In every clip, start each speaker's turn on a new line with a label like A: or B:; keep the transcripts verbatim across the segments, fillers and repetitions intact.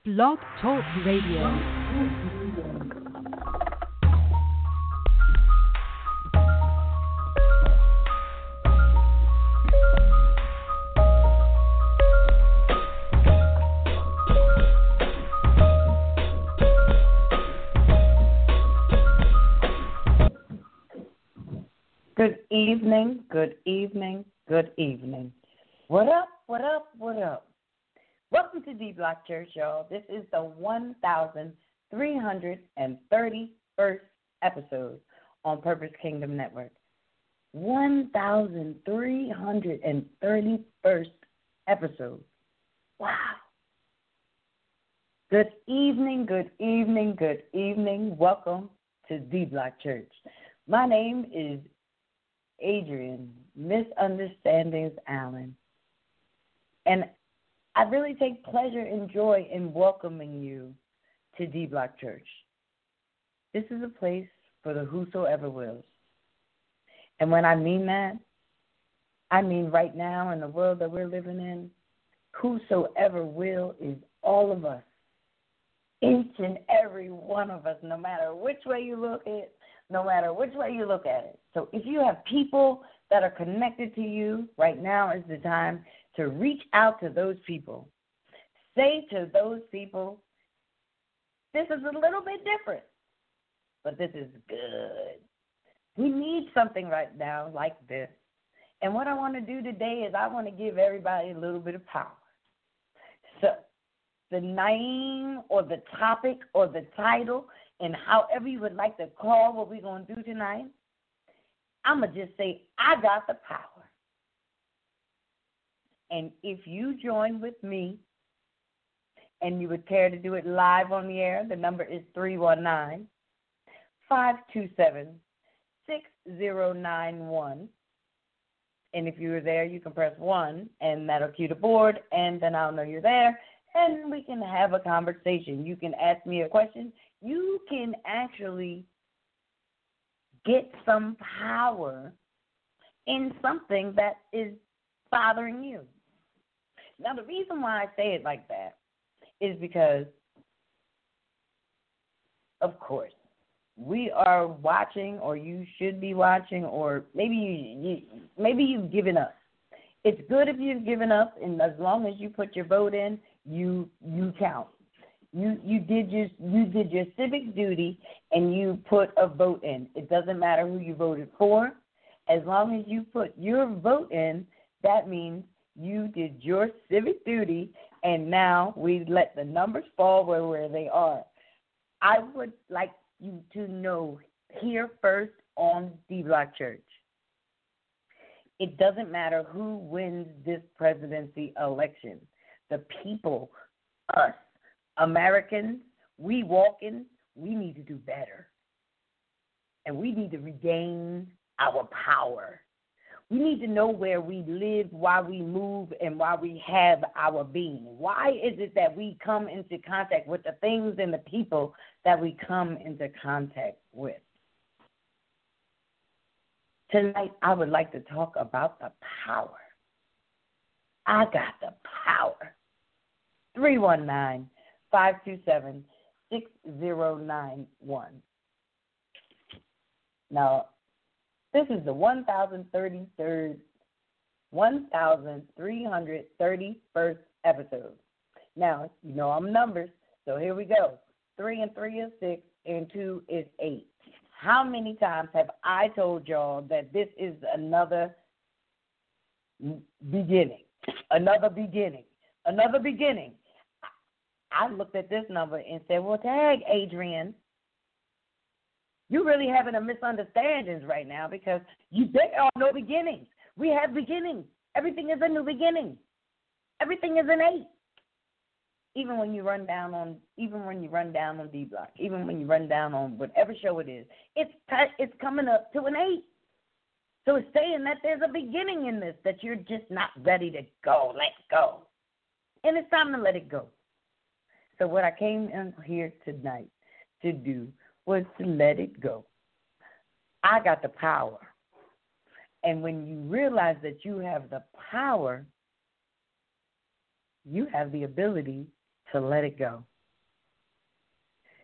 A: Blog Talk Radio.
B: Good evening, good evening, good evening. What up, what up, what up? Welcome to D-Block Church, y'all. This is the one thousand three hundred thirty-first episode on Purpose Kingdom Network. one thousand three hundred thirty-first episode. Wow. Good evening, good evening, good evening. Welcome to D-Block Church. My name is Adrian Misunderstandings Allen, and I really take pleasure and joy in welcoming you to D-Block Church. This is a place for the whosoever wills. And when I mean that, I mean right now in the world that we're living in, whosoever will is all of us, each and every one of us, no matter which way you look at it, no matter which way you look at it. So if you have people that are connected to you, right now is the time to reach out to those people. Say to those people, this is a little bit different, but this is good. We need something right now like this. And what I want to do today is I want to give everybody a little bit of power. So the name or the topic or the title, and however you would like to call what we're going to do tonight, I'm going to just say, I got the power. And if you join with me and you would care to do it live on the air, the number is three one nine, five two seven, six zero nine one. And if you're there, you can press one, and that'll cue the board, and then I'll know you're there, and we can have a conversation. You can ask me a question. You can actually get some power in something that is bothering you. Now, the reason why I say it like that is because, of course, we are watching, or you should be watching, or maybe you, you maybe you've given up. It's good if you've given up, and as long as you put your vote in, you you count. You you did your you did your civic duty, and you put a vote in. It doesn't matter who you voted for, as long as you put your vote in. That means you did your civic duty, and now we let the numbers fall where, where they are. I would like you to know here first on D-Block Church, it doesn't matter who wins this presidency election. The people, us, Americans, we walking, we need to do better. And we need to regain our power. We need to know where we live, why we move, and why we have our being. Why is it that we come into contact with the things and the people that we come into contact with? Tonight, I would like to talk about the power. I got the power. three one nine, five two seven, six zero nine one. Now, this is the one thousand thirty-third, one thousand three hundred thirty-first episode. Now, you know I'm numbers, so here we go. Three and three is six, and two is eight. How many times have I told y'all that this is another beginning, another beginning, another beginning? I looked at this number and said, well, tag, Adrian. You're really having a misunderstandings right now because you there are no beginnings. We have beginnings. Everything is a new beginning. Everything is an eight. Even when you run down on, even when you run down on D Block, even when you run down on whatever show it is, it's it's coming up to an eight. So it's saying that there's a beginning in this, that you're just not ready to go. Let go, and it's time to let it go. So what I came in here tonight to do was to let it go. I got the power. And when you realize that you have the power, you have the ability to let it go.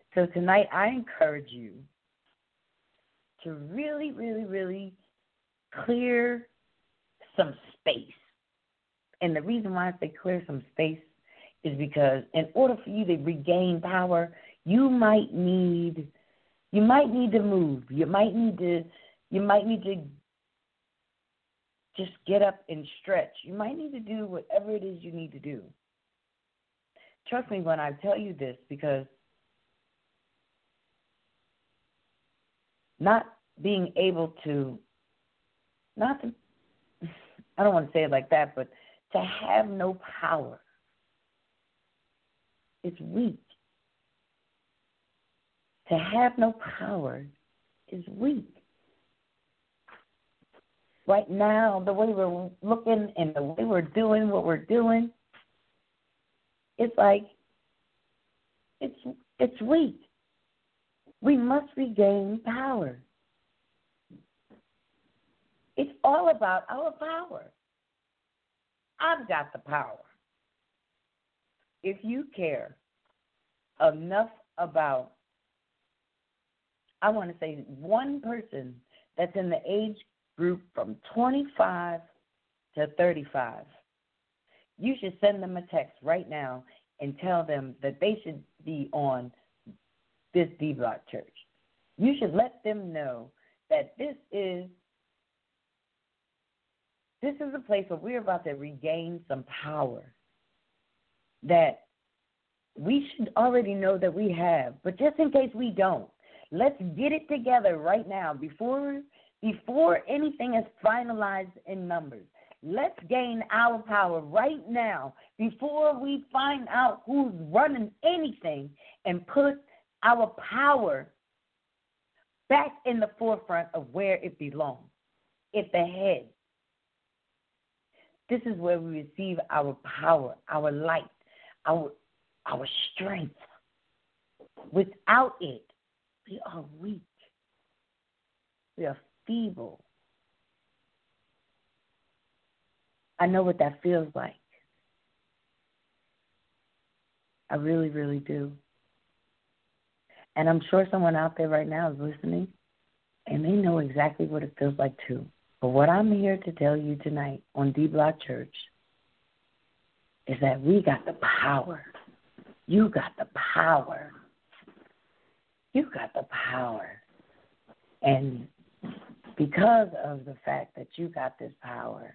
B: So tonight I encourage you to really, really, really clear some space. And the reason why I say clear some space is because in order for you to regain power, you might need you might need to move. You might need to you might need to just get up and stretch. You might need to do whatever it is you need to do. Trust me when I tell you this, because not being able to, not to, I don't want to say it like that, but to have no power is weak. To have no power is weak. Right now, the way we're looking and the way we're doing what we're doing, it's like it's it's weak. We must regain power. It's all about our power. I've got the power. If you care enough about, I want to say one person that's in the age group from twenty-five to thirty-five, you should send them a text right now and tell them that they should be on this D-Block Church. You should let them know that this is this is a place where we're about to regain some power that we should already know that we have. But just in case we don't, let's get it together right now before before anything is finalized in numbers. Let's gain our power right now before we find out who's running anything and put our power back in the forefront of where it belongs, at the head. This is where we receive our power, our light, our, our strength. Without it, we are weak. We are feeble. I know what that feels like. I really, really do. And I'm sure someone out there right now is listening, and they know exactly what it feels like too. But what I'm here to tell you tonight on D-Block Church is that we got the power. You got the power. You got the power. And because of the fact that you got this power,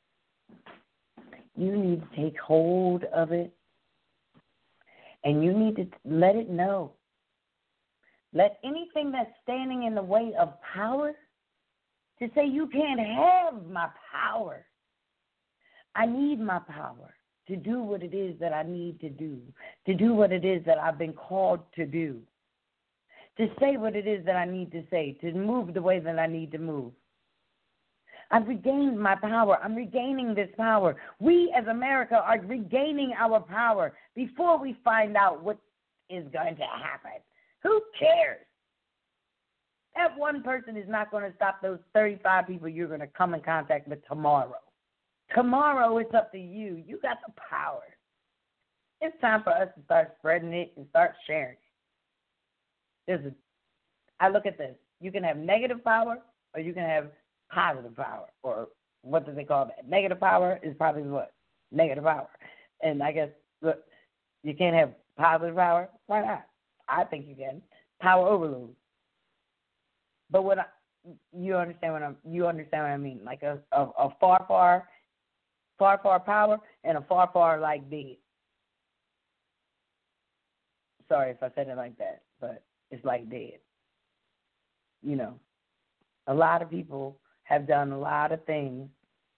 B: you need to take hold of it, and you need to let it know. Let anything that's standing in the way of power to say you can't have my power. I need my power to do what it is that I need to do, to do what it is that I've been called to do, to say what it is that I need to say, to move the way that I need to move. I've regained my power. I'm regaining this power. We as America are regaining our power before we find out what is going to happen. Who cares? That one person is not going to stop those thirty-five people you're going to come in contact with tomorrow. Tomorrow, it's up to you. You got the power. It's time for us to start spreading it and start sharing it. There's a, I look at this. You can have negative power or you can have positive power. Or what do they call that? Negative power is probably what? Negative power. And I guess, look, you can't have positive power. Why not? I think you can. Power overload. But what I, you understand what I'm you understand what I mean? Like a, a, a far, far, far, far power and a far, far like dead. Sorry if I said it like that, but it's like dead. You know, a lot of people have done a lot of things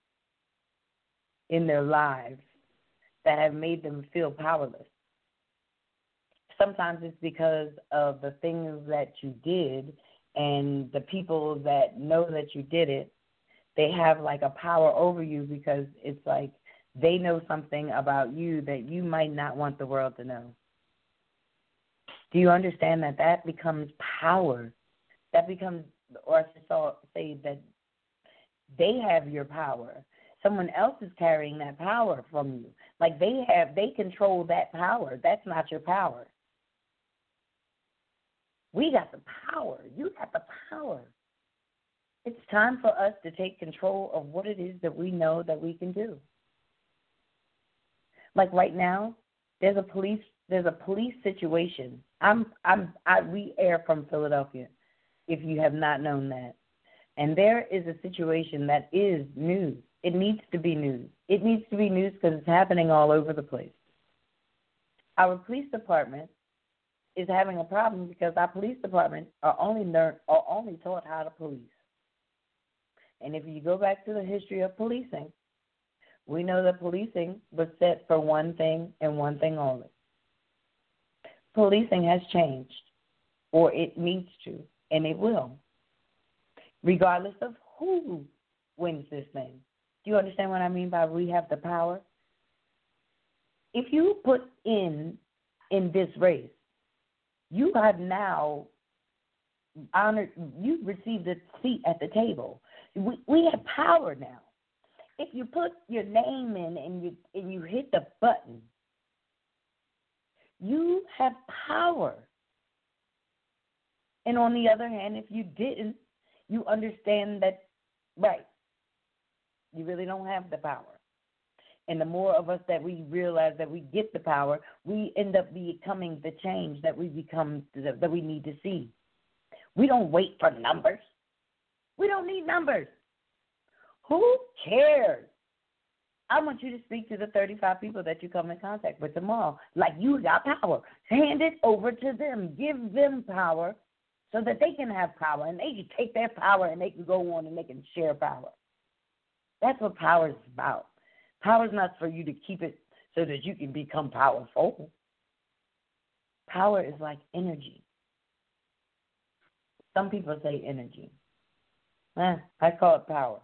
B: in their lives that have made them feel powerless. Sometimes it's because of the things that you did, and the people that know that you did it, they have like a power over you because it's like they know something about you that you might not want the world to know. Do you understand that that becomes power? That becomes, or I should say that they have your power. Someone else is carrying that power from you. Like they have, they control that power. That's not your power. We got the power. You got the power. It's time for us to take control of what it is that we know that we can do. Like right now, there's a police there's a police situation. I'm I'm I we air from Philadelphia, if you have not known that. And there is a situation that is news. It needs to be news. It needs to be news because it's happening all over the place. Our police department is having a problem because our police department are only learn are only taught how to police. And if you go back to the history of policing, we know that policing was set for one thing and one thing only. Policing has changed, or it needs to, and it will, regardless of who wins this thing. Do you understand what I mean by we have the power? If you put in in this race, you have now honored, you've received a seat at the table. We, we have power now. If you put your name in and you and you hit the button, you have power. And on the other hand, if you didn't, you understand that, right, you really don't have the power. And the more of us that we realize that we get the power, we end up becoming the change that we become that we need to see. We don't wait for numbers. We don't need numbers. Who cares? I want you to speak to the thirty-five people that you come in contact with tomorrow like you got power. Hand it over to them. Give them power so that they can have power, and they can take their power and they can go on and they can share power. That's what power is about. Power is not for you to keep it so that you can become powerful. Power is like energy. Some people say energy. Eh, I call it power.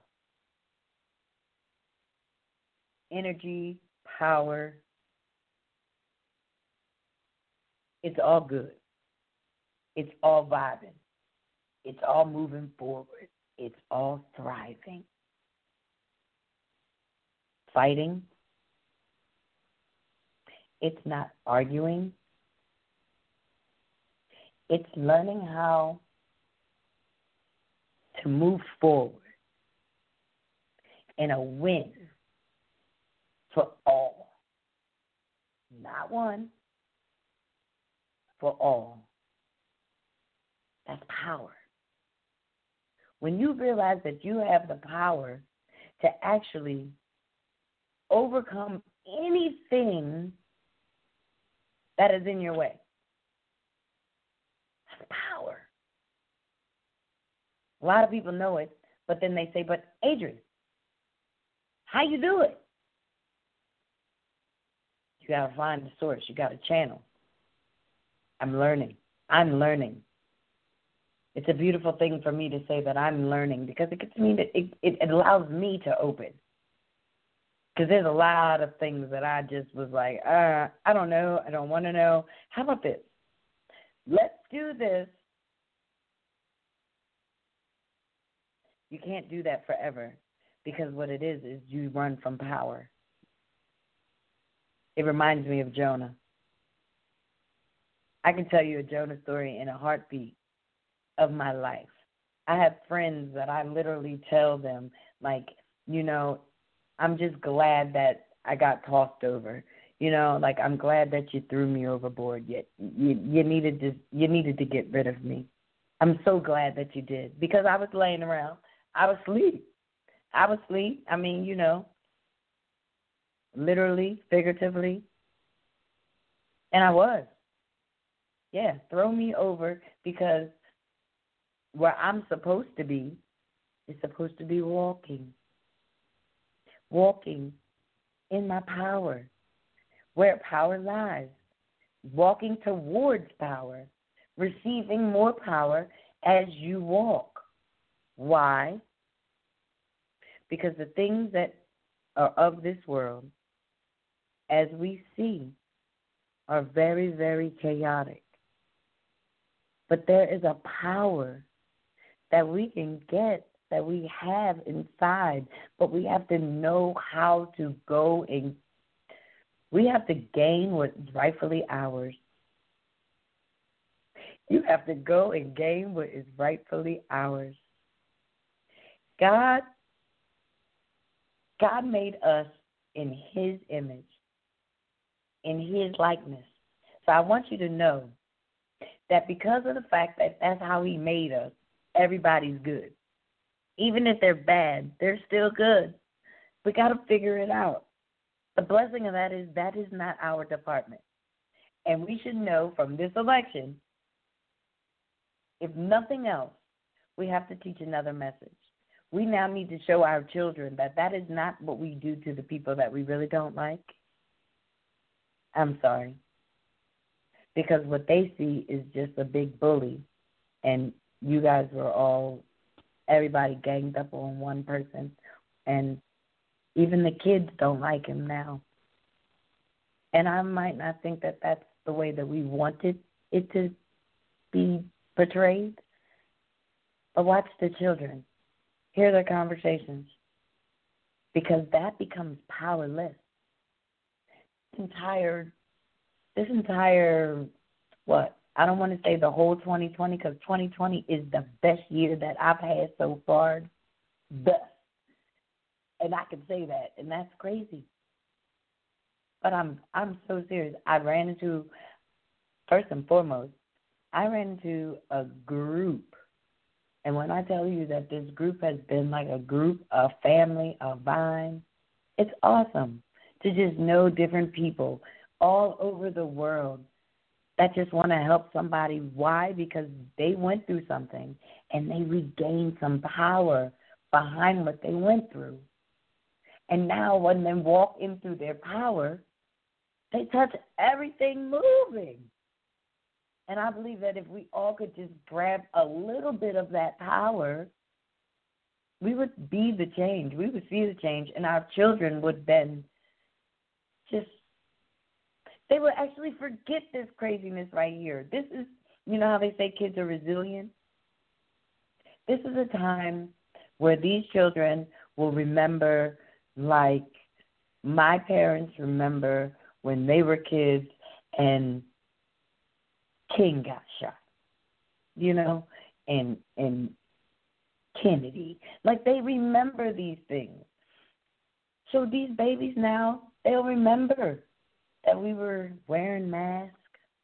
B: Energy, power, it's all good. It's all vibing. It's all moving forward. It's all thriving. Fighting. It's not arguing. It's learning how to move forward in a win for all. Not one, for all. That's power. When you realize that you have the power to actually overcome anything that is in your way, that's power. A lot of people know it, but then they say, but Adrian, how you do it? You got to find the source. You got to channel. I'm learning. I'm learning. It's a beautiful thing for me to say that I'm learning because it gets me to, it, it allows me to open. Because there's a lot of things that I just was like, uh, I don't know. I don't want to know. How about this? Let's do this. You can't do that forever because what it is is you run from power. It reminds me of Jonah. I can tell you a Jonah story in a heartbeat of my life. I have friends that I literally tell them, like, you know, I'm just glad that I got tossed over. You know, like I'm glad that you threw me overboard. Yet you, you needed to you needed to get rid of me. I'm so glad that you did because I was laying around. I was asleep. I was asleep. I mean, you know, literally, figuratively, and I was. Yeah, throw me over because where I'm supposed to be is supposed to be walking. Walking in my power, where power lies. Walking towards power, receiving more power as you walk. Why? Because the things that are of this world, as we see, are very, very chaotic. But there is a power that we can get, that we have inside, but we have to know how to go and we have to gain what's rightfully ours. You have to go and gain what is rightfully ours. God, God made us in his image, in his likeness. So I want you to know that because of the fact that that's how he made us, everybody's good. Even if they're bad, they're still good. We got to figure it out. The blessing of that is that is not our department. And we should know from this election, if nothing else, we have to teach another message. We now need to show our children that that is not what we do to the people that we really don't like. I'm sorry. Because what they see is just a big bully, and you guys were all, everybody ganged up on one person, and even the kids don't like him now. And I might not think that that's the way that we wanted it to be portrayed, but watch the children. Hear their conversations, because that becomes powerless. This entire, this entire, what? I don't want to say the whole twenty twenty, because twenty twenty is the best year that I've had so far. Best. And I can say that, and that's crazy. But I'm I'm so serious. I ran into, first and foremost, I ran into a group. And when I tell you that this group has been like a group, a family, a vine, it's awesome to just know different people all over the world that just want to help somebody. Why? Because they went through something and they regained some power behind what they went through. And now when they walk in through their power, they touch everything moving. And I believe that if we all could just grab a little bit of that power, we would be the change. We would see the change, and our children would then just, they would actually forget this craziness right here. This is, you know how they say kids are resilient? This is a time where these children will remember, like my parents remember when they were kids and King got shot, you know, and and Kennedy. Like, they remember these things. So these babies now, they'll remember that we were wearing masks.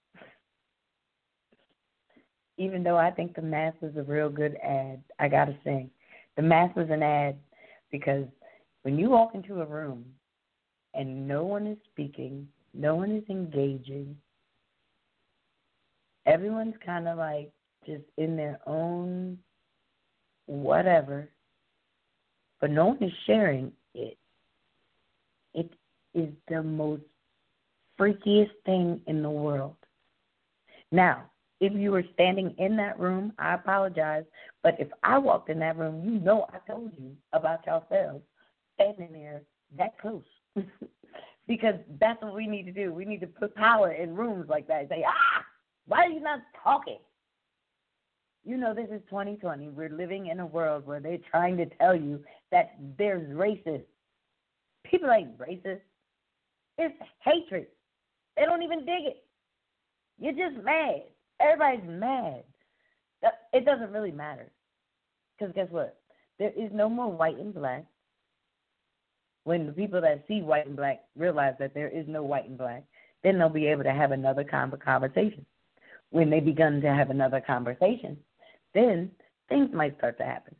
B: Even though I think the mask was a real good ad, I got to say. The mask was an ad because when you walk into a room and no one is speaking, no one is engaging, everyone's kind of like just in their own whatever, but no one is sharing it. It is the most freakiest thing in the world. Now, if you were standing in that room, I apologize, but if I walked in that room, you know I told you about yourselves standing there that close. Because that's what we need to do. We need to put power in rooms like that and say, ah, why are you not talking? You know, this is twenty twenty. We're living in a world where they're trying to tell you that there's racist. People ain't racist. It's hatred. They don't even dig it. You're just mad. Everybody's mad. It doesn't really matter. Because guess what? There is no more white and black. When the people that see white and black realize that there is no white and black, then they'll be able to have another conversation. When they begin to have another conversation, then things might start to happen.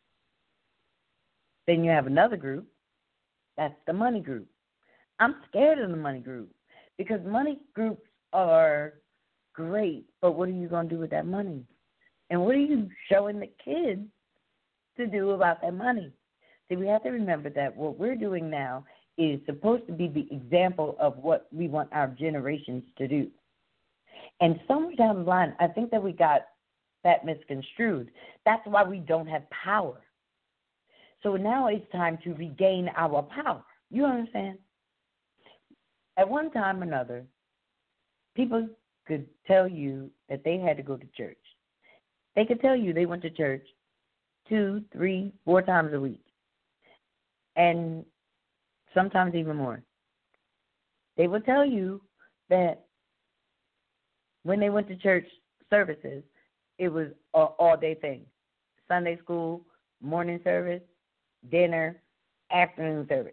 B: Then you have another group. That's the money group. I'm scared of the money group because money groups are great, but what are you going to do with that money? And what are you showing the kids to do about that money? See, we have to remember that what we're doing now is supposed to be the example of what we want our generations to do. And somewhere down the line, I think that we got that misconstrued. That's why we don't have power. So now it's time to regain our power. You understand? At one time or another, people could tell you that they had to go to church. They could tell you they went to church two, three, four times a week, and sometimes even more. They would tell you that when they went to church services, it was an all-day thing. Sunday school, morning service, dinner, afternoon service.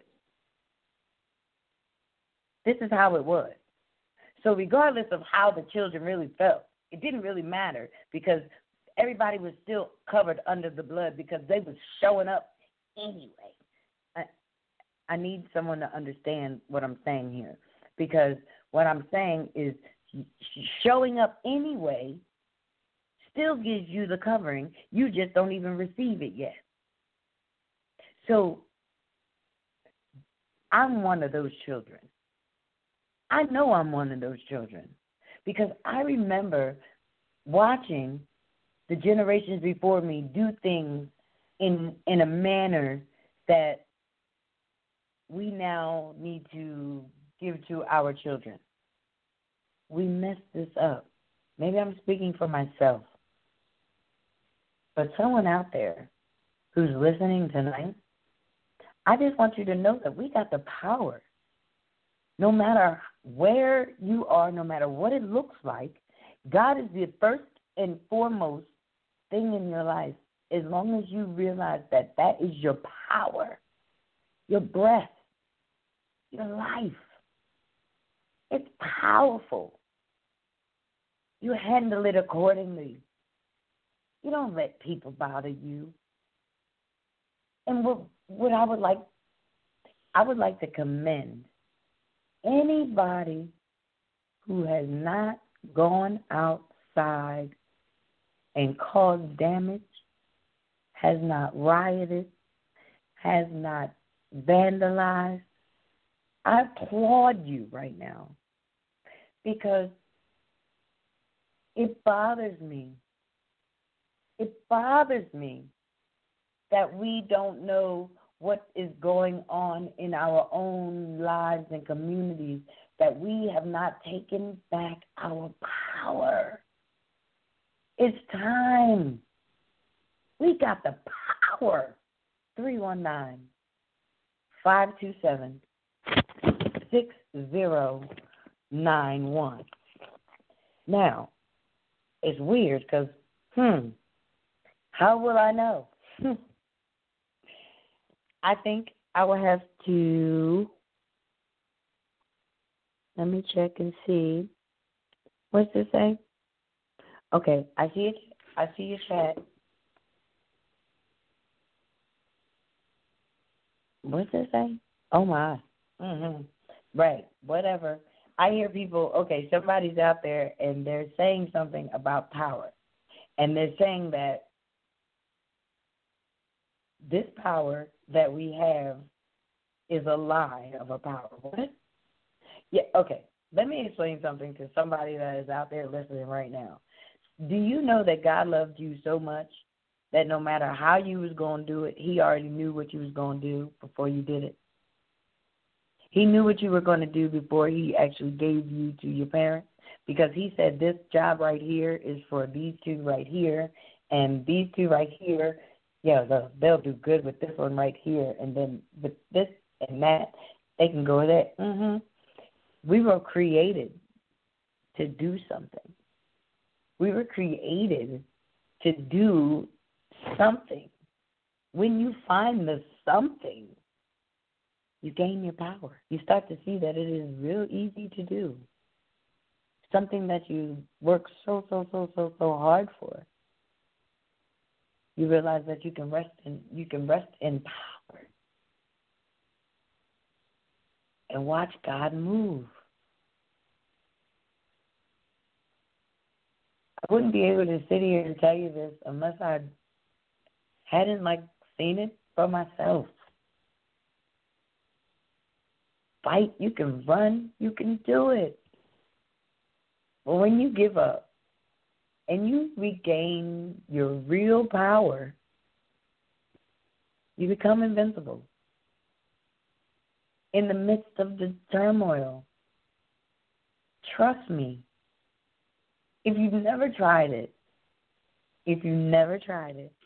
B: This is how it was. So regardless of how the children really felt, it didn't really matter because everybody was still covered under the blood because they was showing up anyway. I, I need someone to understand what I'm saying here, because what I'm saying is showing up anyway still gives you the covering. You just don't even receive it yet. So I'm one of those children. I know I'm one of those children because I remember watching the generations before me do things in in a manner that we now need to give to our children. We messed this up. Maybe I'm speaking for myself. But someone out there who's listening tonight, I just want you to know that we got the power. No matter where you are, no matter what it looks like, God is the first and foremost thing in your life, as long as you realize that that is your power, your breath, your life. It's powerful. You handle it accordingly. You don't let people bother you. And what, what I would like, I would like to commend anybody who has not gone outside and caused damage, has not rioted, has not vandalized. I applaud you right now because it bothers me. It bothers me that we don't know what is going on in our own lives and communities, that we have not taken back our power. It's time. We got the power. three one nine, five two seven, six zero nine one. Now, it's weird because, hmm, how will I know? I think I will have to, let me check and see. What's this say? Okay, I see it. I see your chat. What's it say? Oh, my. Mm-hmm. Right, whatever. I hear people, okay, somebody's out there and they're saying something about power. And they're saying that this power that we have is a lie of a power. What? Yeah, okay. Let me explain something to somebody that is out there listening right now. Do you know that God loved you so much that no matter how you was going to do it, he already knew what you was going to do before you did it? He knew what you were going to do before he actually gave you to your parents, because he said this job right here is for these two right here, and these two right here, yeah, they'll, they'll do good with this one right here, and then with this and that, they can go there. Mm-hmm. We were created to do something. We were created to do something. When you find the something, you gain your power. You start to see that it is real easy to do. Something that you work so, so, so, so, so hard for. You realize that you can rest in you can rest in power. And watch God move. I wouldn't be able to sit here and tell you this unless I hadn't like seen it for myself. Fight, you can run, you can do it. But when you give up and you regain your real power, you become invincible. In the midst of the turmoil, trust me, if you've never tried it, if you never tried it,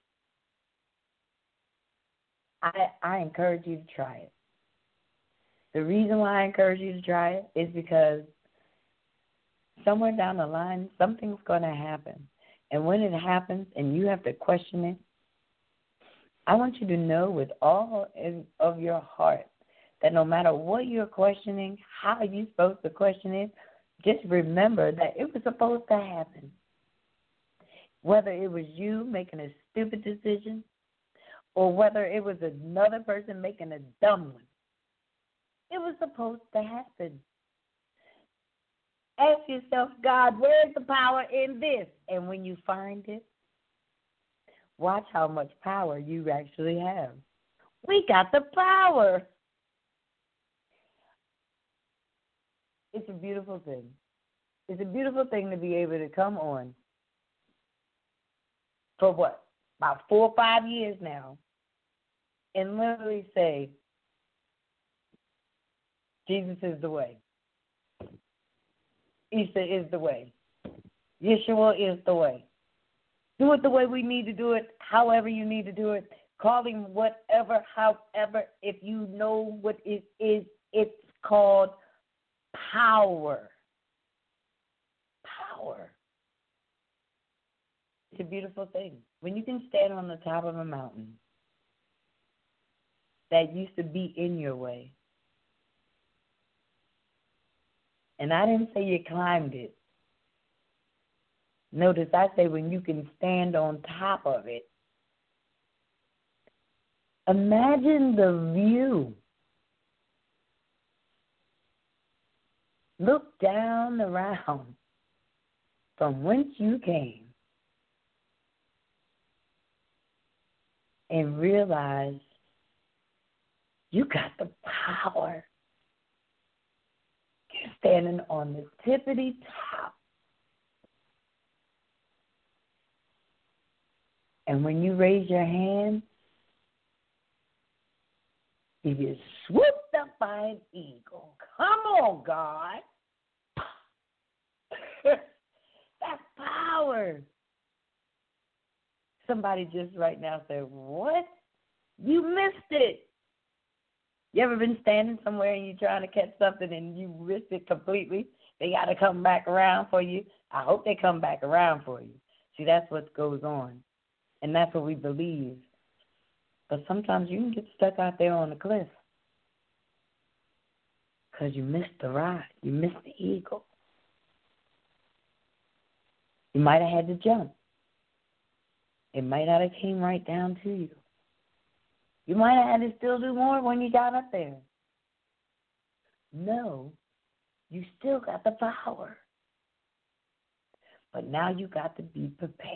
B: I, I encourage you to try it. The reason why I encourage you to try it is because somewhere down the line, something's going to happen. And when it happens and you have to question it, I want you to know with all of your heart that no matter what you're questioning, how you're supposed to question it, just remember that it was supposed to happen. Whether it was you making a stupid decision or whether it was another person making a dumb one, it was supposed to happen. Ask yourself, God, where's the power in this? And when you find it, watch how much power you actually have. We got the power. It's a beautiful thing. It's a beautiful thing to be able to come on for what, about four or five years now, and literally say, Jesus is the way. Easter is the way. Yeshua is the way. Do it the way we need to do it, however you need to do it. Call him whatever, however. If you know what it is, it's called power. Power. It's a beautiful thing. When you can stand on the top of a mountain that used to be in your way, and I didn't say you climbed it. Notice I say when you can stand on top of it. Imagine the view. Look down around from whence you came and realize you got the power. You're standing on the tippity top. And when you raise your hand, you get swooped up by an eagle. Come on, God. That's power. Somebody just right now said, what? You missed it. You ever been standing somewhere and you're trying to catch something and you missed it completely? They got to come back around for you. I hope they come back around for you. See, that's what goes on. And that's what we believe. But sometimes you can get stuck out there on the cliff because you missed the ride. You missed the eagle. You might have had to jump. It might not have came right down to you. You might have had to still do more when you got up there. No, you still got the power. But now you got to be prepared.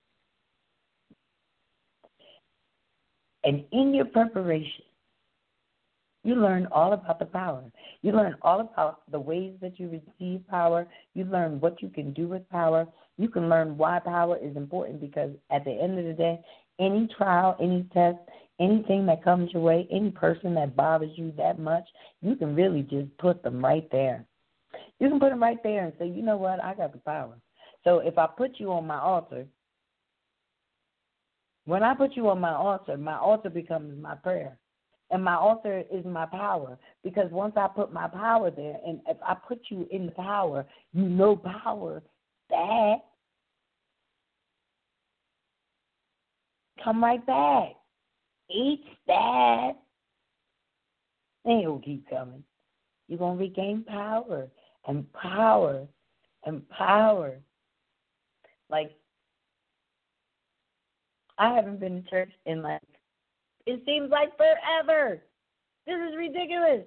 B: And in your preparation, you learn all about the power. You learn all about the ways that you receive power. You learn what you can do with power. You can learn why power is important because at the end of the day, any trial, any test, anything that comes your way, any person that bothers you that much, you can really just put them right there. You can put them right there and say, you know what, I got the power. So if I put you on my altar, when I put you on my altar, my altar becomes my prayer. And my altar is my power. Because once I put my power there, and if I put you in the power, you know power, that, come right back. Eat that. And it'll keep coming. You're going to regain power and power and power. Like, I haven't been to church in like, it seems like forever. This is ridiculous.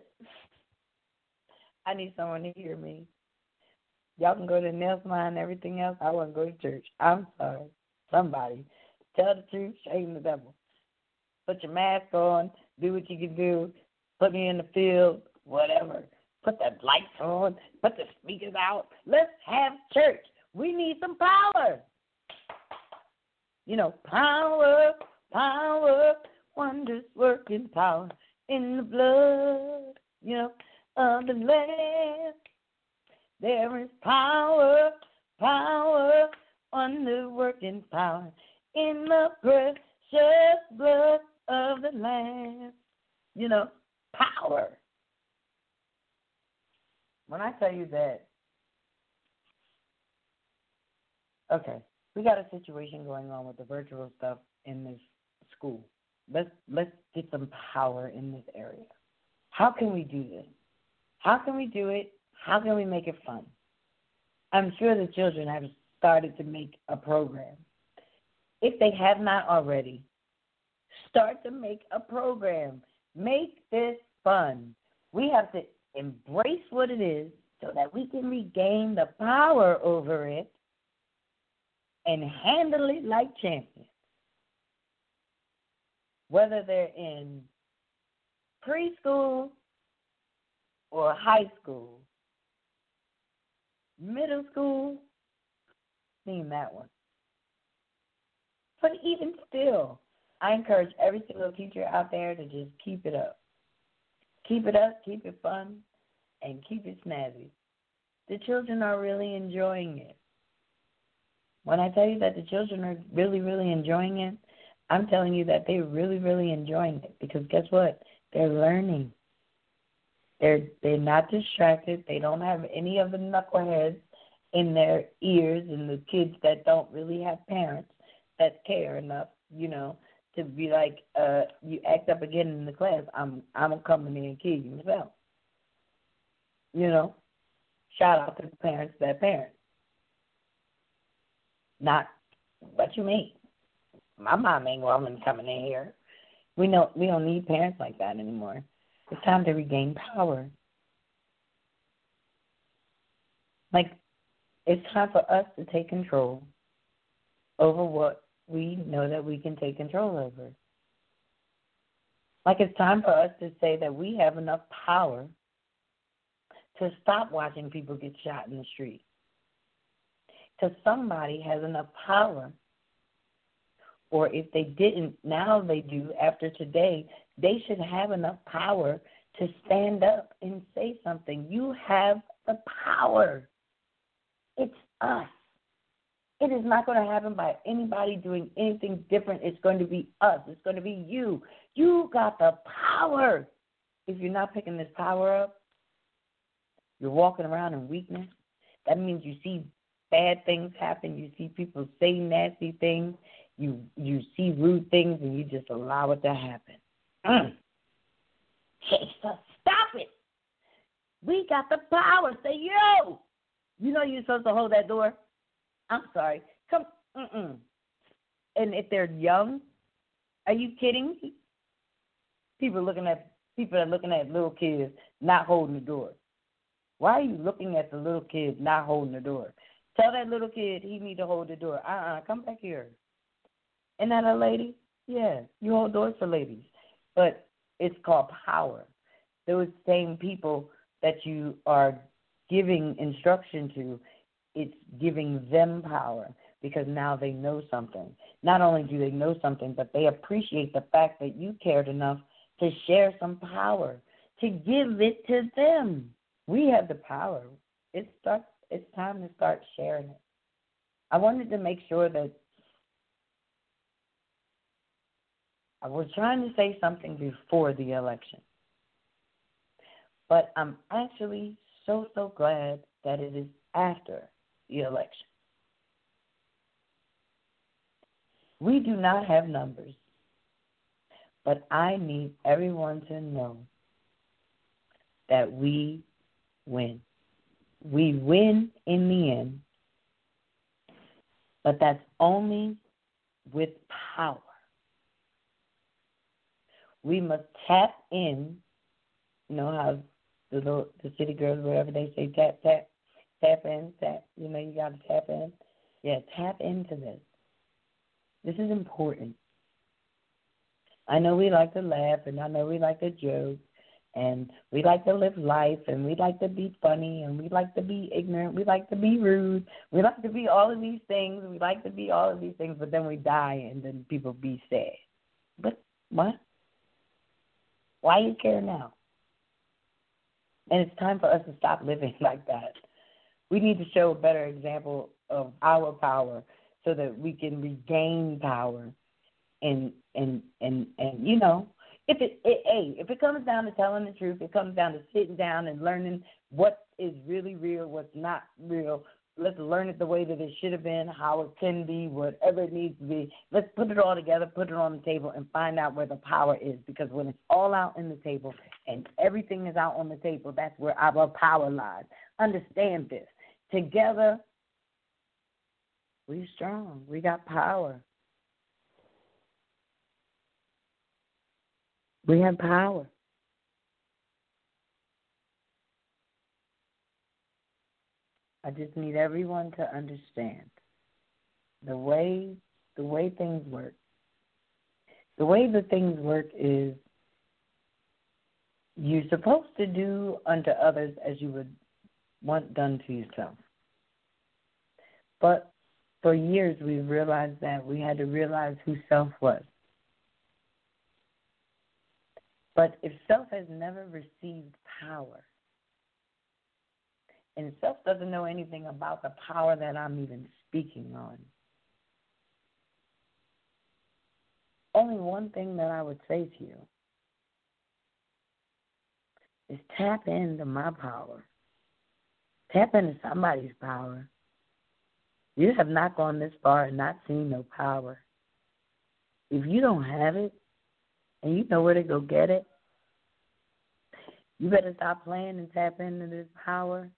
B: I need someone to hear me. Y'all can go to the nail salon and everything else. I want to go to church. I'm sorry. Somebody. Tell the truth, shame the devil. Put your mask on. Do what you can do. Put me in the field. Whatever. Put the lights on. Put the speakers out. Let's have church. We need some power. You know, power, power, wonders working power in the blood, you know, of the Lamb. There is power, power, wonder working power in the precious blood of the Lamb. You know, power. When I tell you that Okay, we got a situation going on with the virtual stuff in this school. Let's let's get some power in this area. How can we do this? How can we do it? How can we make it fun? I'm sure the children have started to make a program. If they have not already, start to make a program. Make this fun. We have to embrace what it is so that we can regain the power over it and handle it like champions. Whether they're in preschool or high school, middle school, seen that one. But even still, I encourage every single teacher out there to just keep it up. Keep it up, keep it fun, and keep it snazzy. The children are really enjoying it. When I tell you that the children are really, really enjoying it, I'm telling you that they're really, really enjoying it because guess what? They're learning. They're they're not distracted. They don't have any of the knuckleheads in their ears and the kids that don't really have parents that care enough, you know, to be like, uh, you act up again in the class, I'm I'm coming in and kill you myself. You know, shout out to the parents that parent. Not what you mean. My mom ain't woman coming in here. We know we don't need parents like that anymore. It's time to regain power. Like, it's time for us to take control over what we know that we can take control over. Like, it's time for us to say that we have enough power to stop watching people get shot in the street. Because somebody has enough power, or if they didn't, now they do after today, they should have enough power to stand up and say something. You have the power. It's us. It is not going to happen by anybody doing anything different. It's going to be us. It's going to be you. You got the power. If you're not picking this power up, you're walking around in weakness. That means you see bad things happen. You see people say nasty things. You you see rude things, and you just allow it to happen. Mm. Jesus, stop it. We got the power. Say, yo. You know you're supposed to hold that door? I'm sorry. Come, mm-mm. And if they're young, are you kidding me? People looking at people are looking at little kids not holding the door. Why are you looking at the little kid not holding the door? Tell that little kid he need to hold the door. Uh-uh, come back here. Isn't that a lady? Yeah, you hold doors for ladies. But it's called power. Those same people that you are giving instruction to, it's giving them power because now they know something. Not only do they know something, but they appreciate the fact that you cared enough to share some power, to give it to them. We have the power. It starts, it's time to start sharing it. I wanted to make sure that I was trying to say something before the election, but I'm actually so, so glad that it is after the election. We do not have numbers, but I need everyone to know that we win. We win in the end, but that's only with power. We must tap in, you know how the little, the city girls, whatever they say, tap, tap, tap in, tap, you know, you got to tap in. Yeah, tap into this. This is important. I know we like to laugh, and I know we like to joke, and we like to live life, and we like to be funny, and we like to be ignorant, we like to be rude, we like to be all of these things, we like to be all of these things, but then we die, and then people be sad. But what? Why you care now? And it's time for us to stop living like that. We need to show a better example of our power so that we can regain power. And, and, and, and you know, if it, it, hey, if it comes down to telling the truth, it comes down to sitting down and learning what is really real, what's not real, let's learn it the way that it should have been, how it can be, whatever it needs to be. Let's put it all together, put it on the table, and find out where the power is. Because when it's all out in the table and everything is out on the table, that's where our power lies. Understand this. Together, we're strong. We got power. We have power. I just need everyone to understand the way the way things work. The way the things work is you're supposed to do unto others as you would want done to yourself. But for years we've realized that we had to realize who self was. But if self has never received power, and self doesn't know anything about the power that I'm even speaking on, only one thing that I would say to you is tap into my power. Tap into somebody's power. You have not gone this far and not seen no power. If you don't have it, and you know where to go get it, you better stop playing and tap into this power.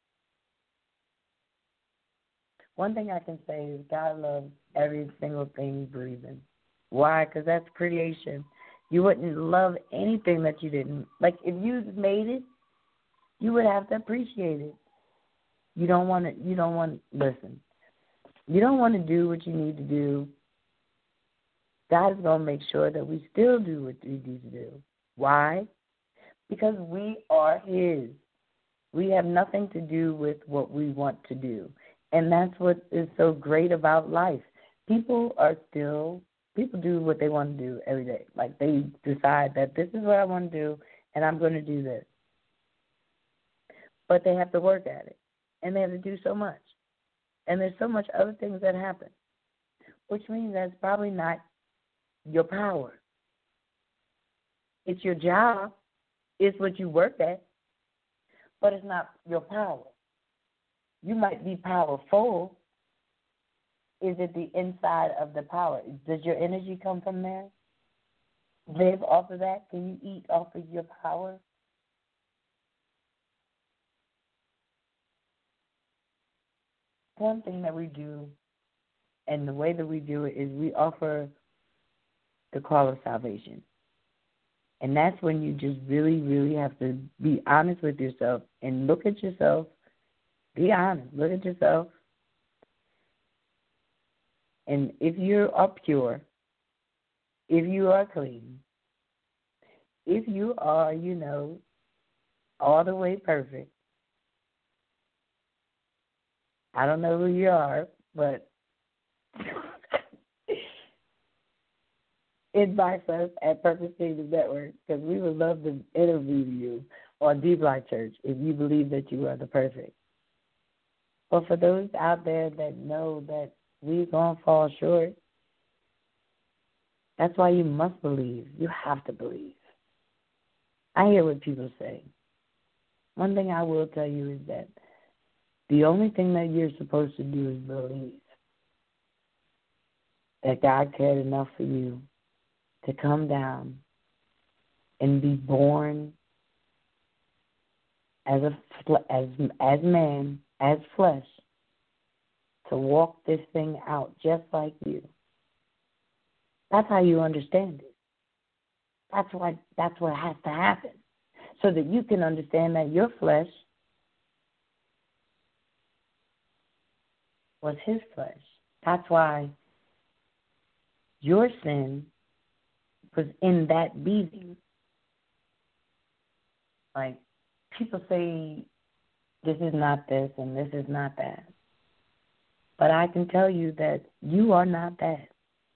B: One thing I can say is God loves every single thing breathing. Why? Because that's creation. You wouldn't love anything that you didn't. Like, if you made it, you would have to appreciate it. You don't want to, you don't want, listen, you don't want to do what you need to do. God is going to make sure that we still do what we need to do. Why? Because we are His. We have nothing to do with what we want to do. And that's what is so great about life. People are still, people do what they want to do every day. Like, they decide that this is what I want to do, and I'm going to do this. But they have to work at it, and they have to do so much. And there's so much other things that happen, which means that's probably not your power. It's your job. It's what you work at, but it's not your power. You might be powerful. Is it the inside of the power? Does your energy come from there? Live off of that? Can you eat off of your power? One thing that we do, and the way that we do it, is we offer the call of salvation. And that's when you just really, really have to be honest with yourself and look at yourself. Be honest. Look at yourself. And if you are pure, if you are clean, if you are, you know, all the way perfect, I don't know who you are, but inbox us at Purpose Kingdom Network, because we would love to interview you on D Block Church if you believe that you are the perfect. But for those out there that know that we're going to fall short, that's why you must believe. You have to believe. I hear what people say. One thing I will tell you is that the only thing that you're supposed to do is believe that God cared enough for you to come down and be born as a as as man, as flesh, to walk this thing out just like you. That's how you understand it. That's what that's what has to happen, so that you can understand that your flesh was His flesh. That's why your sin was in that beating. Like, people say this is not this and this is not that. But I can tell you that you are not that.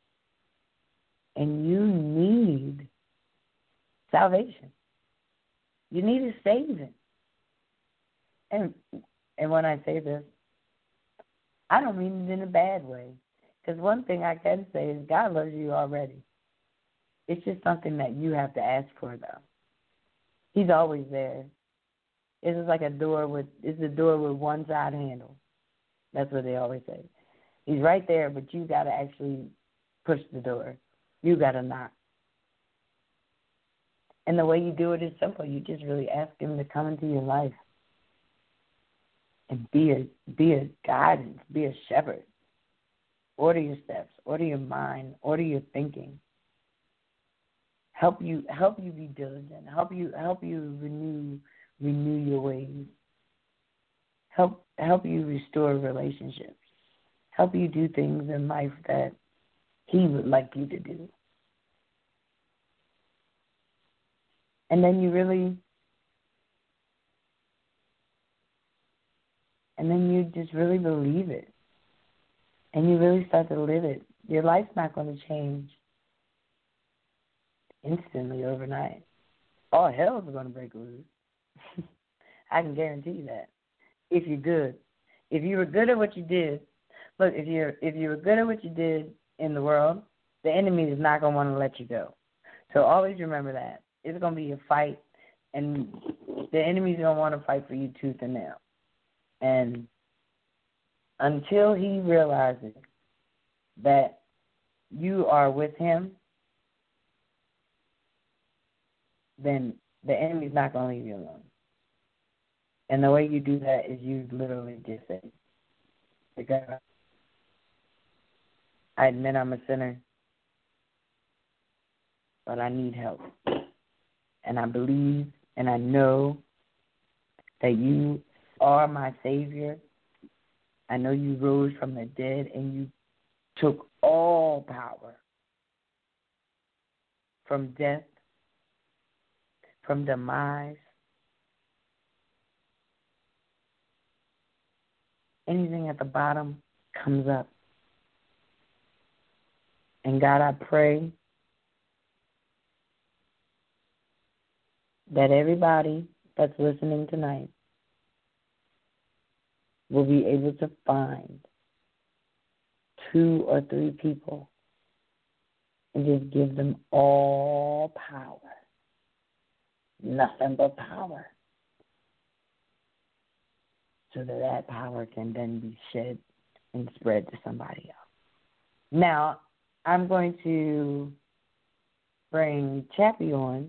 B: And you need salvation. You need a saving. And and when I say this, I don't mean it in a bad way. Because one thing I can say is God loves you already. It's just something that you have to ask for, though. He's always there. It's just like a door with, it's a door with one side handle. That's what they always say. He's right there, but you got to actually push the door. You got to knock. And the way you do it is simple. You just really ask him to come into your life and be a, be a guidance, be a shepherd. Order your steps, order your mind, order your thinking. Help you help you be diligent. Help you help you renew renew your ways. Help help you restore relationships. Help you do things in life that he would like you to do. And then you really and then you just really believe it. And you really start to live it. Your life's not going to change instantly overnight. All hell is going to break loose. I can guarantee you that. If you're good. If you were good at what you did, look, if you're if you were good at what you did in the world, the enemy is not going to want to let you go. So always remember that. It's going to be a fight, and the enemy's going to want to fight for you tooth and nail. And until he realizes that you are with him, then the enemy's not going to leave you alone. And the way you do that is you literally just say, God, I admit I'm a sinner, but I need help. And I believe and I know that you are my Savior. I know you rose from the dead and you took all power from death, from demise, anything at the bottom comes up. And God, I pray that everybody that's listening tonight will be able to find two or three people and just give them all power. Nothing but power. So that that power can then be shed and spread to somebody else. Now, I'm going to bring Chappie on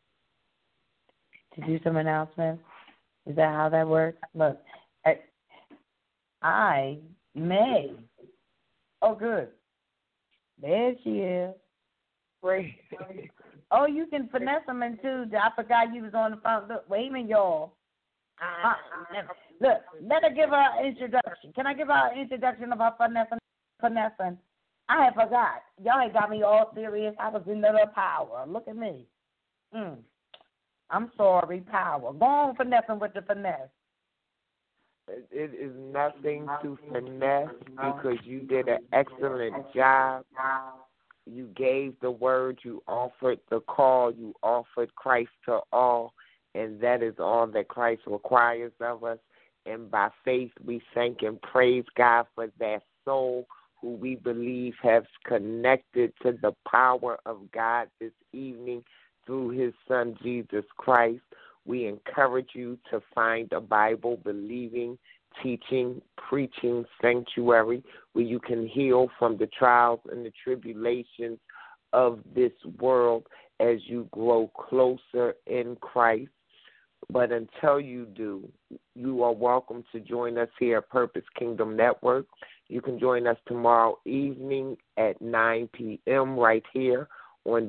B: to do some announcements. Is that how that works? Look, I, I may. Oh, good. There she is. Great. Oh, you can finesse them in too. I forgot you was on the phone. Look, wait a minute, y'all. Uh, look, let her give her an introduction. Can I give her an introduction of her finessing? finessing? I had forgot. Y'all had got me all serious. I was in the power. Look at me. Mm. I'm sorry, power. Go on finessing with the finesse.
C: It is nothing to finesse because you did an excellent job. You gave the word. You offered the call. You offered Christ to all. And that is all that Christ requires of us. And by faith, we thank and praise God for that soul who we believe has connected to the power of God this evening through his son, Jesus Christ. We encourage you to find a Bible-believing, teaching, preaching sanctuary where you can heal from the trials and the tribulations of this world as you grow closer in Christ. But until you do, you are welcome to join us here at Purpose Kingdom Network. You can join us tomorrow evening at nine p.m. right here on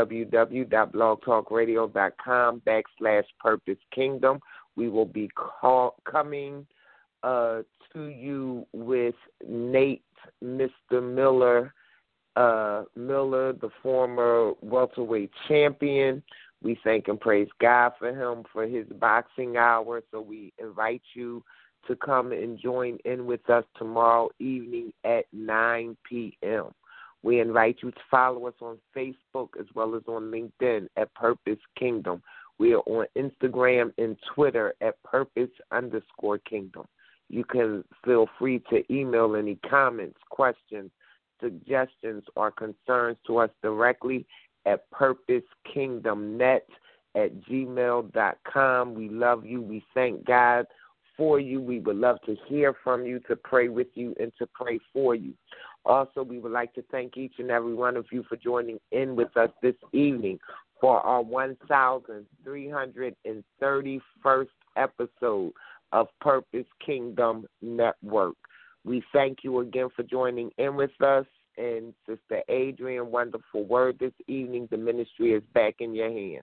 C: www.blogtalkradio.com backslash Purpose Kingdom. We will be call, coming uh, to you with Nate, Mister Miller, uh, Miller, the former welterweight champion. We thank and praise God for him for his boxing hour. So we invite you to come and join in with us tomorrow evening at nine p.m. We invite you to follow us on Facebook as well as on LinkedIn at Purpose Kingdom. We are on Instagram and Twitter at Purpose underscore Kingdom. You can feel free to email any comments, questions, suggestions, or concerns to us directly at purposekingdomnet at gmail dot com. We love you. We thank God for you. We would love to hear from you, to pray with you, and to pray for you. Also, we would like to thank each and every one of you for joining in with us this evening for our one thousand three hundred thirty-first episode of Purpose Kingdom Network. We thank you again for joining in with us. And Sister Adrian, wonderful word this evening. The ministry is back in your hands.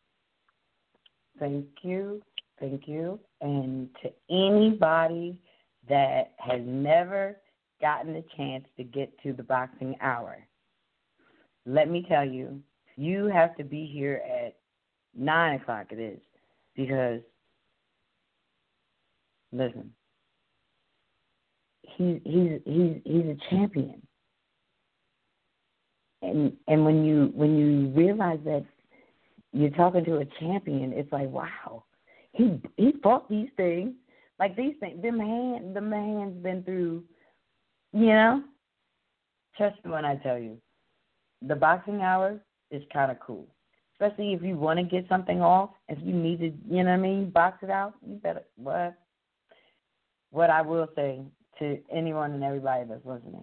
B: Thank you. Thank you. And to anybody that has never gotten a chance to get to the boxing hour, let me tell you, you have to be here at nine o'clock it is, because, listen, he, he's, he's, he's a champion. And and when you when you realize that you're talking to a champion, it's like, wow, he he fought these things, like these things. The man the man's been through, you know. Trust me when I tell you, the boxing hour is kind of cool, especially if you want to get something off. If you need to, you know what I mean, box it out. You better what. What I will say to anyone and everybody that's listening.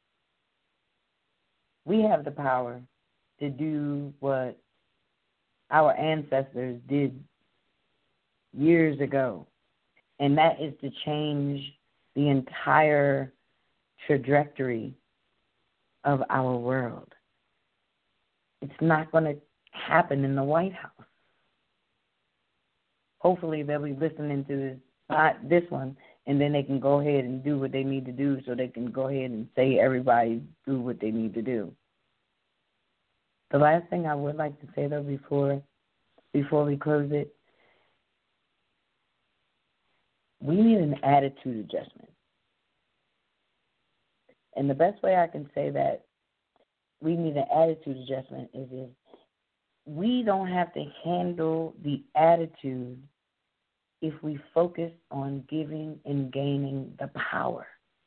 B: We have the power to do what our ancestors did years ago, and that is to change the entire trajectory of our world. It's not going to happen in the White House. Hopefully they'll be listening to this, uh, this one, and then they can go ahead and do what they need to do so they can go ahead and say everybody do what they need to do. The last thing I would like to say, though, before before we close it, we need an attitude adjustment. And the best way I can say that we need an attitude adjustment is if we don't have to handle the attitude if we focus on giving and gaining the power.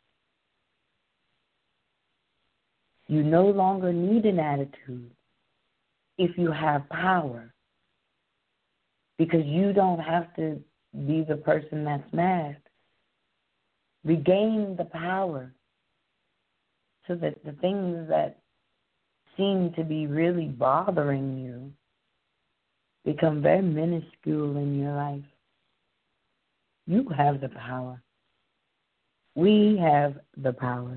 B: You no longer need an attitude if you have power, because you don't have to be the person that's mad. Regain the power so that the things that seem to be really bothering you become very minuscule in your life. You have the power. We have the power.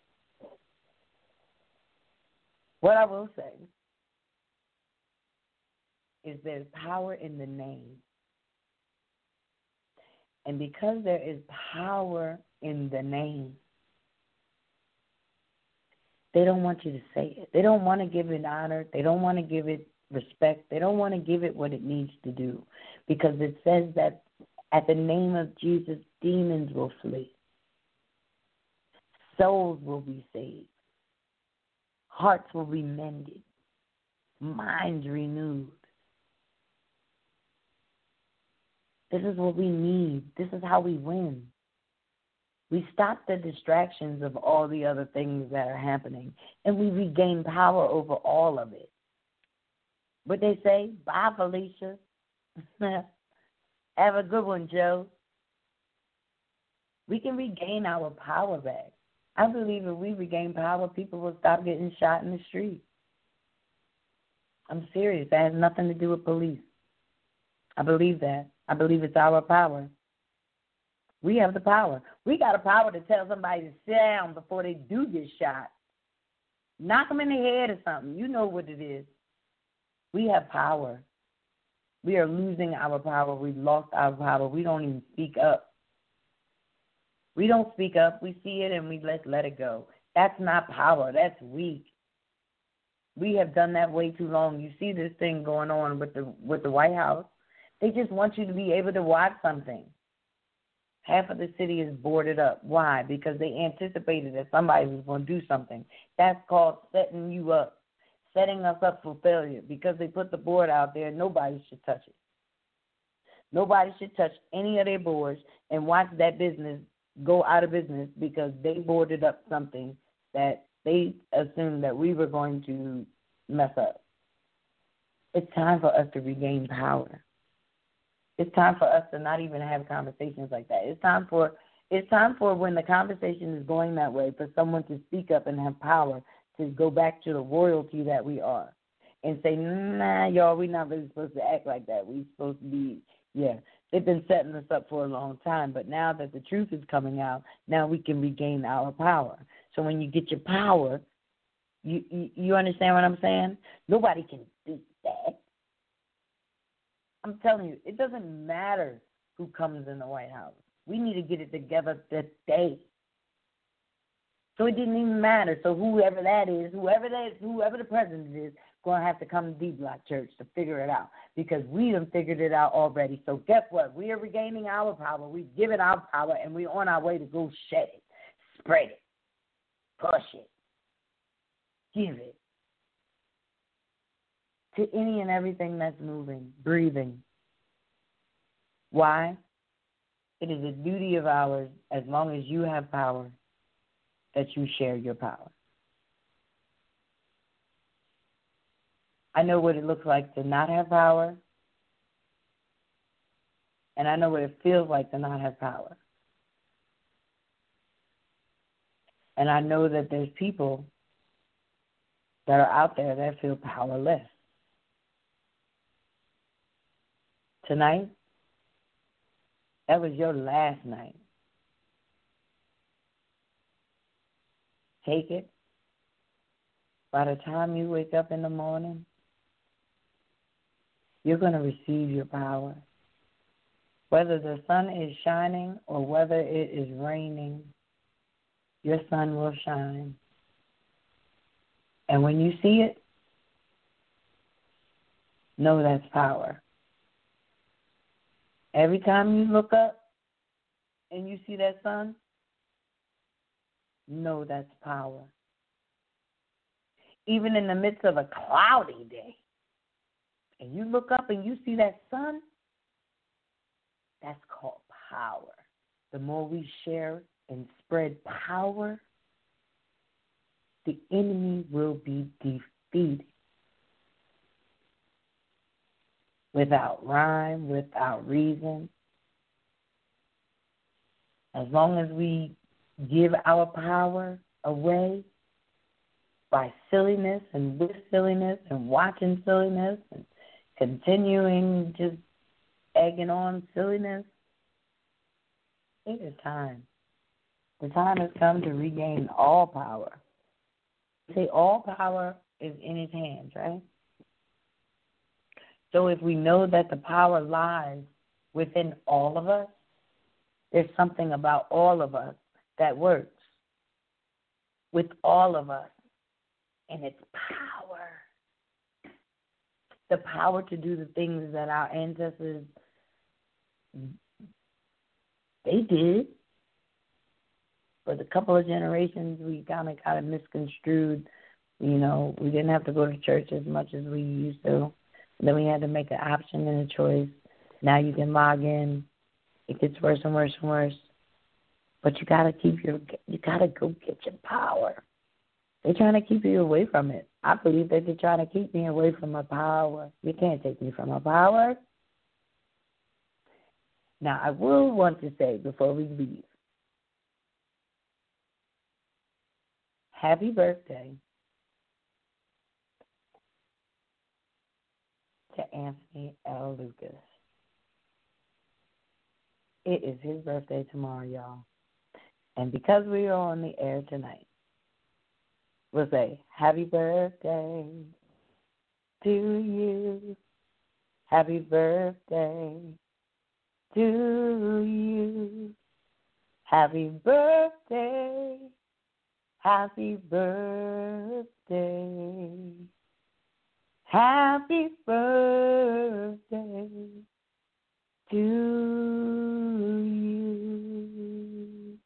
B: What I will say is there's power in the name. And because there is power in the name, they don't want you to say it. They don't want to give it honor. They don't want to give it respect. They don't want to give it what it needs to do, because it says that at the name of Jesus, demons will flee. Souls will be saved. Hearts will be mended. Minds renewed. This is what we need. This is how we win. We stop the distractions of all the other things that are happening, and we regain power over all of it. What they say, bye, Felicia. Have a good one, Joe. We can regain our power back. I believe if we regain power, people will stop getting shot in the street. I'm serious. That has nothing to do with police. I believe that. I believe it's our power. We have the power. We got a power to tell somebody to sit down before they do get shot. Knock them in the head or something. You know what it is. We have power. We are losing our power. We've lost our power. We don't even speak up. We don't speak up. We see it and we let let it go. That's not power. That's weak. We have done that way too long. You see this thing going on with the with the White House. They just want you to be able to watch something. Half of the city is boarded up. Why? Because they anticipated that somebody was going to do something. That's called setting you up, setting us up for failure, because they put the board out there. Nobody should touch it. Nobody should touch any of their boards and watch that business go out of business because they boarded up something that they assumed that we were going to mess up. It's time for us to regain power. It's time for us to not even have conversations like that. It's time for it's time for when the conversation is going that way for someone to speak up and have power to go back to the royalty that we are and say, nah, y'all, we're not really supposed to act like that. We're supposed to be, yeah. They've been setting us up for a long time, but now that the truth is coming out, now we can regain our power. So when you get your power, you you, you understand what I'm saying? Nobody can beat that. I'm telling you, it doesn't matter who comes in the White House. We need to get it together today. So it didn't even matter. So whoever that is, whoever that is, whoever the president is, going to have to come to D-Block Church to figure it out because we done figured it out already. So guess what? We are regaining our power. We've given our power, and we're on our way to go shed it, spread it, push it, give it to any and everything that's moving, breathing. Why? It is a duty of ours, as long as you have power, that you share your power. I know what it looks like to not have power, and I know what it feels like to not have power. And I know that there's people that are out there that feel powerless. Tonight, that was your last night. Take it. By the time you wake up in the morning, you're going to receive your power. Whether the sun is shining or whether it is raining, your sun will shine. And when you see it, know that's power. Every time you look up and you see that sun, know that's power. Even in the midst of a cloudy day, and you look up and you see that sun, that's called power. The more we share and spread power, the enemy will be defeated. Without rhyme, without reason. As long as we give our power away by silliness and with silliness and watching silliness and continuing just egging on silliness, it is time. The time has come to regain all power. See, all power is in his hands, right? So if we know that the power lies within all of us, there's something about all of us that works with all of us, and it's power. The power to do the things that our ancestors, they did. For the couple of generations, we kind of got it misconstrued. You know, we didn't have to go to church as much as we used to. Then we had to make an option and a choice. Now you can log in. It gets worse and worse and worse. But you gotta keep your you gotta go get your power. They're trying to keep you away from it. I believe that they're trying to keep me away from my power. You can't take me from my power. Now I will want to say before we leave, happy birthday to Anthony L. Lucas. It is his birthday tomorrow, y'all. And because we are on the air tonight, we'll say, happy birthday to you. Happy birthday to you. Happy birthday. Happy birthday. Happy birthday to you.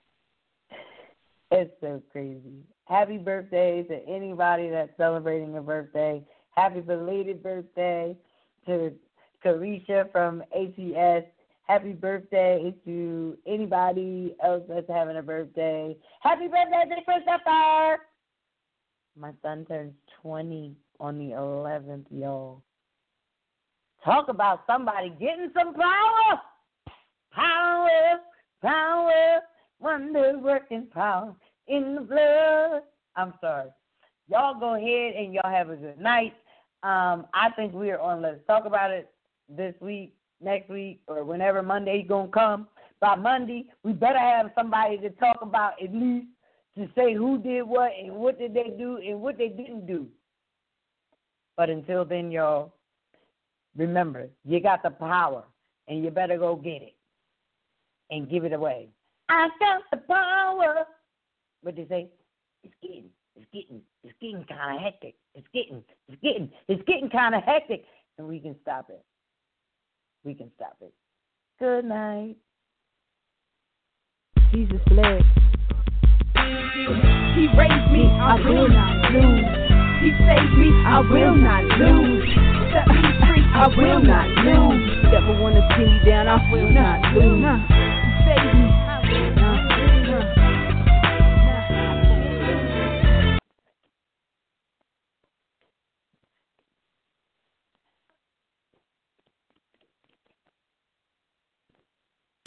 B: It's so crazy. Happy birthday to anybody that's celebrating a birthday. Happy belated birthday to Carisha from A T S. Happy birthday to anybody else that's having a birthday. Happy birthday to Christopher. My son turns twenty on the eleventh, y'all. Talk about somebody getting some power. Power, power, wonder working power in the blood. I'm sorry. Y'all go ahead and y'all have a good night. Um, I think we are on Let's Talk About It this week, next week, or whenever Monday's going to come. By Monday, we better have somebody to talk about, at least to say who did what and what did they do and what they didn't do. But until then, y'all, remember, you got the power, and you better go get it and give it away. I got the power. What they say? It's getting, it's getting, it's getting kind of hectic. It's getting, it's getting, it's getting kind of hectic, and we can stop it. We can stop it. Good night.
A: Jesus bled. He raised me, I will not lose. He saved me, I will not lose. Set me free, I will not lose. Never wanna see me down, I will not lose. He saved me.